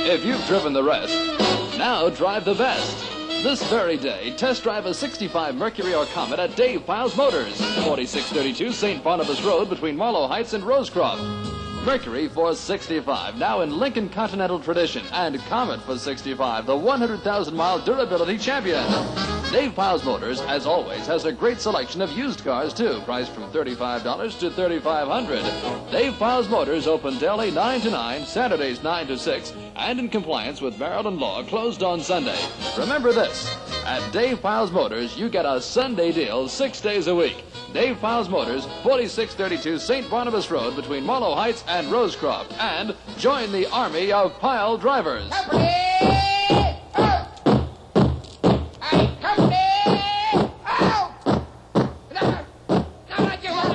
If you've driven the rest, now drive the best. This very day, test drive a 65 Mercury or Comet at Dave Piles Motors, 4632 St. Barnabas Road between Marlow Heights and Rosecroft. Mercury for 65, now in Lincoln Continental Tradition, and Comet for 65, the 100,000-mile durability champion. Dave Piles Motors, as always, has a great selection of used cars, too, priced from $35 to $3,500. Dave Piles Motors open daily 9 to 9, Saturdays 9 to 6, and in compliance with Maryland law, closed on Sunday. Remember this, at Dave Piles Motors, you get a Sunday deal 6 days a week. Dave Piles Motors, 4632 St. Barnabas Road between Marlow Heights and Rosecroft. And join the army of pile drivers.